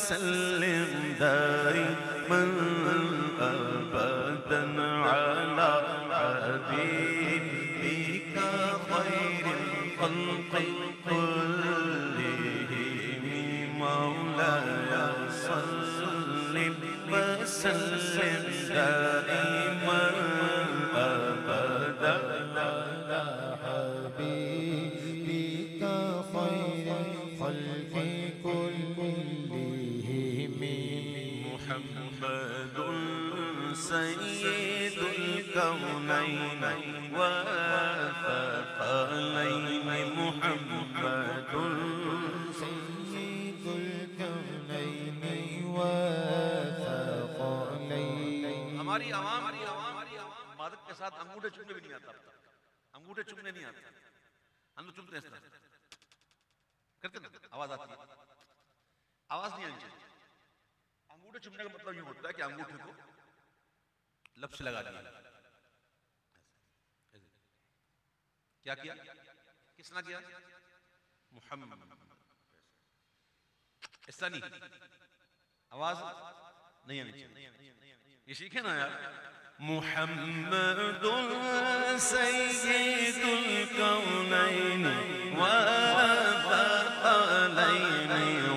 وسلم دائما أبدا على حبيبك خير الخلق كلهم مولاي صل وسلم دائما أبدا على حبيبك خير الخلق كلهم محمد سيد الكونين والثقلين محمد سيد الكونين والثقلين. ہماری عوام عبادت کے ساتھ انگوٹھے چومنے بھی نہیں آتا. انگوٹھے چومنے نہیں آتا. ہم تو چومتے ہیں اس طرح کرتے نا, آواز آتی ہے, آواز نہیں آنی چاہیے. انگوٹھے چومنے کا مطلب یہ ہوتا ہے کہ انگوٹھے کو لب سے لگا دیا. کیا کیا, کس نے کیا؟ محمد. اس طرح نہیں, آواز نہیں آنی چاہیے. یہ سیکھیں نا یار. محمد سيد الكونين والثقلين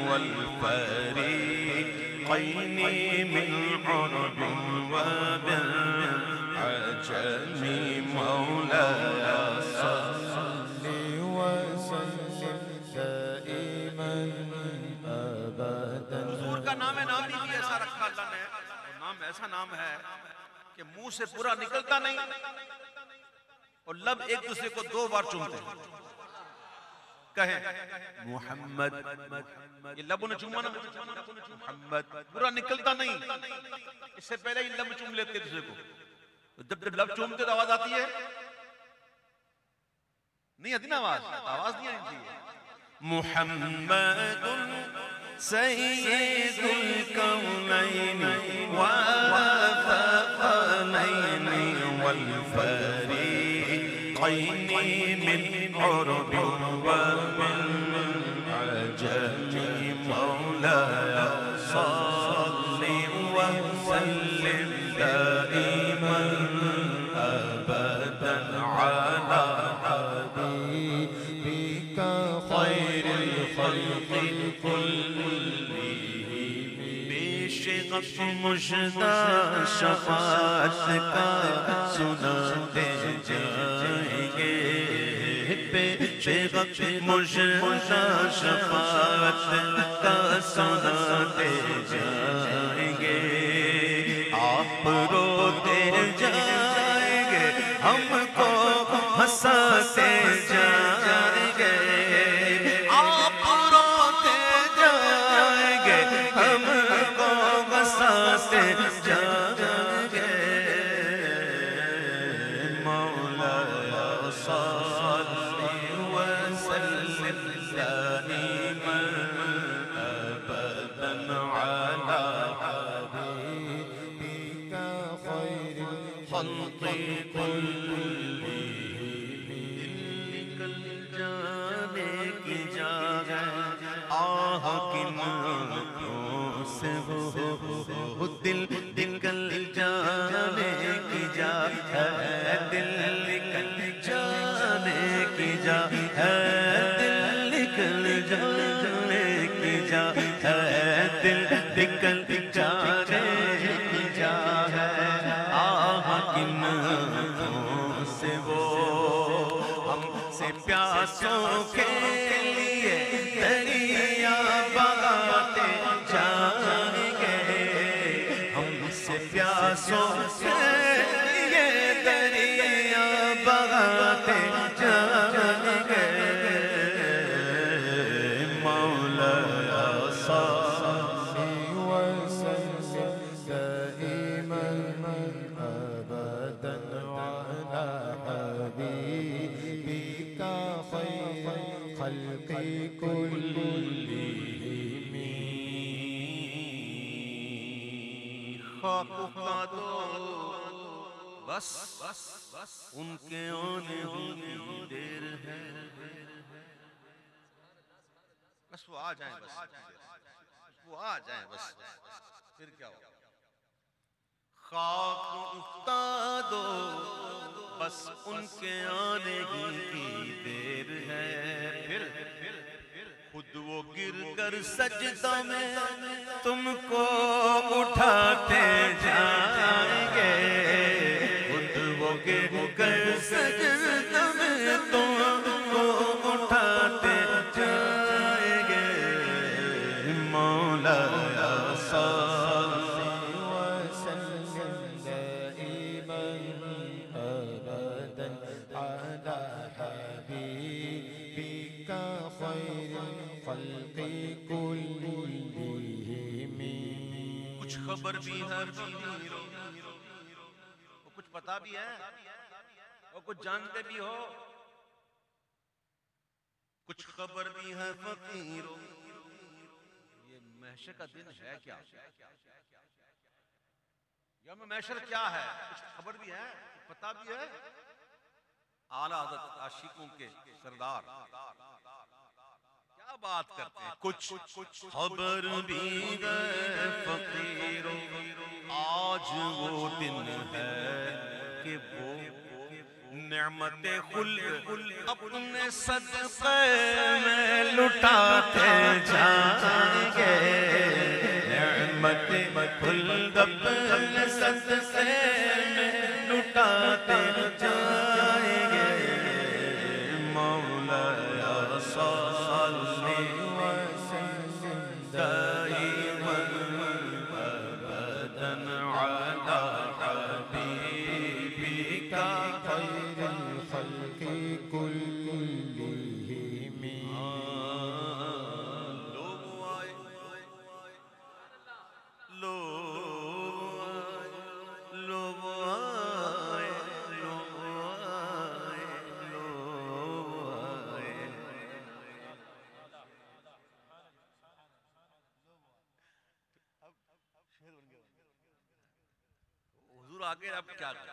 والفريقين من عرب وبالعجم مولاي صل وسلم دائما أبدا. حضور کا نام نہیں بھی ایسا رکھا اللہ نے, نام ایسا نام ہے کہ منہ سے پورا نکلتا نہیں اور لب ایک دوسرے کو 2 بار چومتے ہیں. کہیں محمد, یہ لبوں نے چوما نا, محمد پورا نکلتا نہیں, اس سے پہلے ہی لب چوم لیتے دوسرے کو. جب جب لب چومتے تو آواز آتی ہے نہیں آتی نا, آواز نہیں آنی چاہیے. محمد سيد الكونين والثقلين والفريقين من عرب وبالعجم مولاي صل وسلم دائما أبدا على حبيبك خير الخلق مجدہ شفاعت کا سناتے جائیں گے, پیغمبر مجدہ شفاعت کا سناتے جائیں گے. آپ روتے جائیں گے, ہم کو ہنساتے جائیں گے. آپ روتے جائیں گے, ہم کو ہنساتے جائیں گے. مولاي صل وسلم دائما أبدا على حبيبك خير الخلق كلهم. نکل جانے کی جگہ آہ کن سے وہ دل نکل جانے کی جگہ, دل نکل جانے کی جگہ, دل نکل جانے کی جگہ, دل نکل جانے کی جگہ. آہ کن سے وہ ہم سے پیاسوں کے لیے دریا بہاتے جائیں گے. ہم سے پیاسوں کے لیے دریا بہاتے جائیں گے. مولاي صل وسلم دائما أبدا على حبيبك خير الخلق كلهم. خاک کا دو بس ان کے آنے ہونے دیر ہے, بس وہ آ جائیں, بس وہ آ جائیں بس پھر کیا ہوگا. خاک افتادو بس ان کے آنے کی دیر ہے. پھر خود وہ گر کر سجدہ میں تم کو اٹھاتے جائیں گے. خود وہ گر کر سجدہ میں تم کو اٹھاتے جائیں گے. مولا کچھ خبر بھی ہے وہ کچھ پتا بھی ہے اور کچھ جانتے بھی ہو. کچھ خبر بھی ہے فقیروں. یہ محشر کا دن ہے کیا؟ یوم محشر کیا ہے؟ کچھ خبر بھی ہے کچھ پتا بھی ہے. اعلیٰ حضرت عاشقوں کے سردار کیا بات کرتے ہیں. کچھ خبر بھی ہے فقیروں. آج وہ دن ہے کہ وہ نعمت خلد اپنے صدقے میں لٹاتے جائیں گے. نعمت خلد اپنے صدقے میں لٹاتے جائیں گے. مولا صلی وسلم دائما ابدا علی حبیبک خیر الخلق کلہم. لوگ آئے لوگ آئے حضور آگے اب کیا کریں.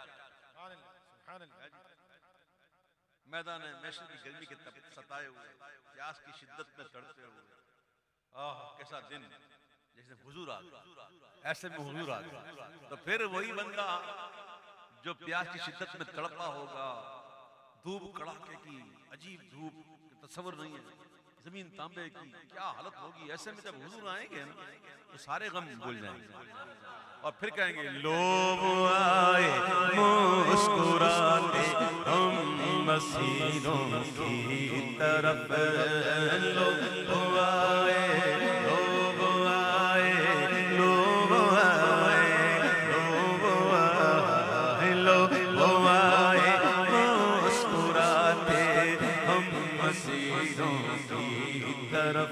میدان محشر کی گرمی کے ستائے ہوئے پیاس کی شدت میں تڑپتے ہوئے. کیسا دن جیسے حضور آ گئے. ایسے میں حضور آ گئے تو پھر وہی بندہ جو پیاس کی شدت میں تڑپا ہوگا. دھوپ کڑاکے کی عجیب دھوپ تصور نہیں ہے. زمین تانبے کی کیا حالت ہوگی. ایسے میں جب حضور آئیں گے نا تو سارے غم بھول جائیں گے اور پھر کہیں گے لوگ آئے مسکراتے ہم مسیروں کی طرف. لوگ آئے لوگ آئے لوگ آئے لوگ آئے لوگ آئے مسکراتے ہم مسیروں کی طرف.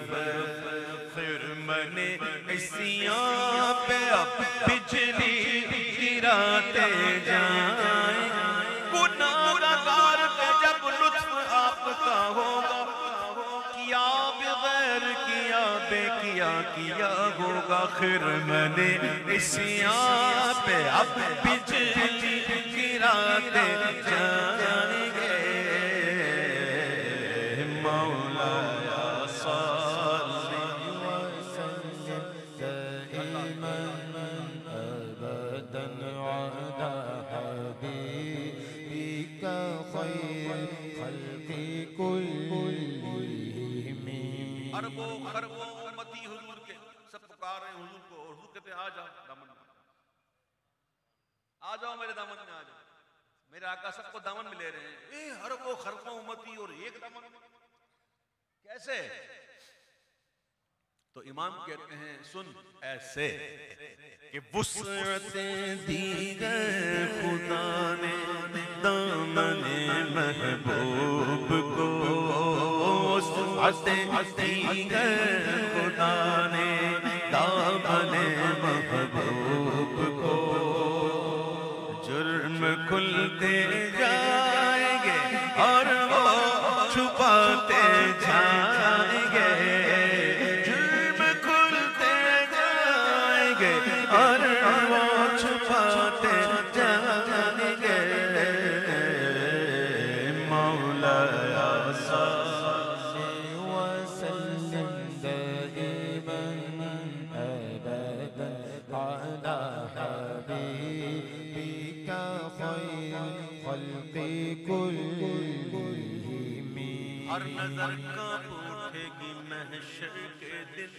خرمن عصیاں پہ اب بجلی گراتے جائیں. گناہگار پہ جب لطف آپ کا ہوگا کیا بغیر کیا بے کیا ہوگا. خرمن عصیاں پہ اب بجلی گراتے جائیں گے. مولا اربوں خربوں امتی حضور کے سب پکار رہے ہیں حضور کو. حضور کہتے ہیں آ جاؤ دامن میں آ جاؤ میرے دامن میں آ جاؤ. میرے آقا سب کو دامن میں لے رہے ہیں. اربوں خربوں امتی اور ایک دامن میں کیسے؟ تو امام کہتے ہیں سن ایسے کہ وسعت دی ہے خدا نے دامن محبوب کو. وسعت دی ہے خدا نے دامن محبوب کو. جرم کھلتے جائیں گے اور وہ چھپاتے جائیں گے. اور وہ چھپاتے جائیں گے. مولا صلی وسلم دائما نظر کانپ اٹھے گی محشر کے دن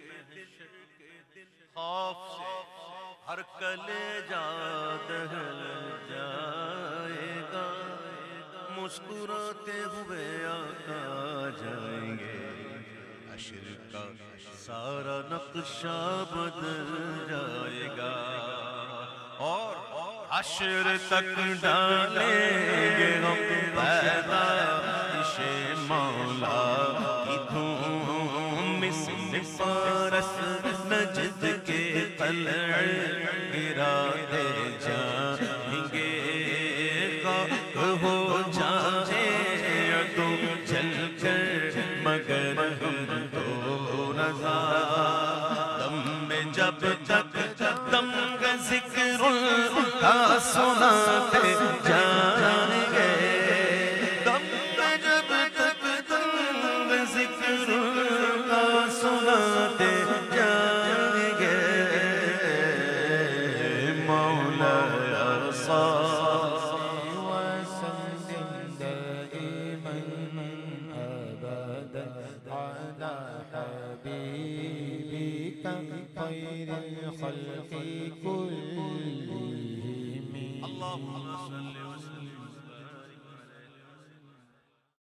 خوف سے ہر کلیجہ دہل جائے گا مسکراتے ہوئے آقا جائیں گے حشر کا سارا نقشہ بدل جائے گا اور حشر تک ڈالیں گے ہم پیدائش مولا کی دھوم مثل فارس نجد کے قلع گراتے جائیں گے غرق ہو جائیں تو چل کر مگر ہم تو رضا دم میں جب تک دم کا ذکر کا سناتے جائیں گے دم میں جب تک دم کا ذکر کا سناتے جائیں گے مولا صلی وسلم دائما أبدا على حبيبك خير الخلق كلهم اللهم